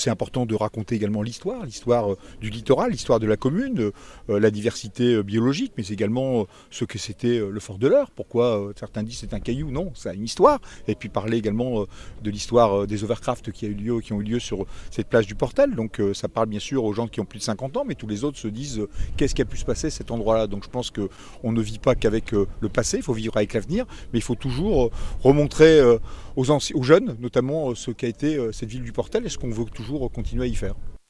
C'est important de raconter également l'histoire du littoral, l'histoire de la commune, la diversité biologique, mais également ce que c'était le fort de l'Eure. Pourquoi certains disent c'est un caillou? Non, ça a une histoire. Et puis parler également de l'histoire des overcraft qui ont eu lieu sur cette plage du Portel. Donc ça parle bien sûr aux gens qui ont plus de 50 ans, mais tous les autres se disent qu'est-ce qui a pu se passer à cet endroit-là. Donc je pense qu'on ne vit pas qu'avec le passé, il faut vivre avec l'avenir, mais il faut toujours remontrer aux jeunes, notamment ce qu'a été cette ville du Portel, et ce qu'on veut toujours continuer à y faire.